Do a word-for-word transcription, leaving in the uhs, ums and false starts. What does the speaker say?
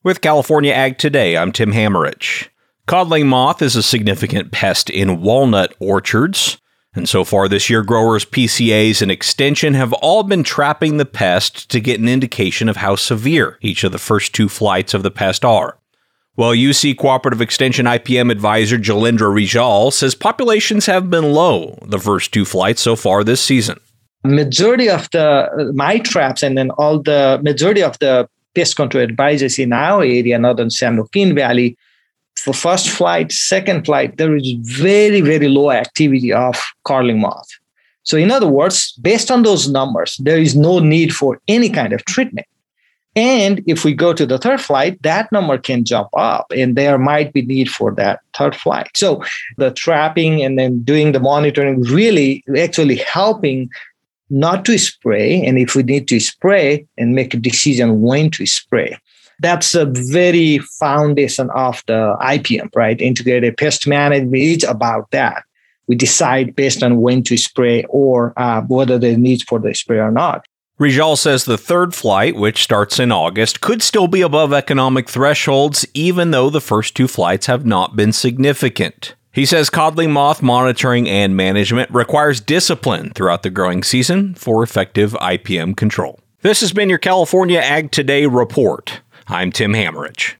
With California Ag Today, I'm Tim Hammerich. Codling moth is a significant pest in walnut orchards, and so far this year, growers, P C As, and Extension have all been trapping the pest to get an indication of how severe each of the first two flights of the pest are. Well, U C Cooperative Extension I P M advisor Jalindra Rijal says populations have been low the first two flights so far this season. Majority of the my traps and then all the majority of the pest control advisors in our area, Northern San Joaquin Valley, for first flight, second flight, there is very, very low activity of codling moth. So in other words, based on those numbers, there is no need for any kind of treatment. And if we go to the third flight, that number can jump up and there might be need for that third flight. So the trapping and then doing the monitoring really actually helping not to spray. And if we need to spray and make a decision when to spray. That's a very foundation of the I P M, right? Integrated Pest Management is about that. We decide based on when to spray or uh, whether there needs for the spray or not. Rijal says the third flight, which starts in August, could still be above economic thresholds, even though the first two flights have not been significant. He says codling moth monitoring and management requires discipline throughout the growing season for effective I P M control. This has been your California Ag Today report. I'm Tim Hammerich.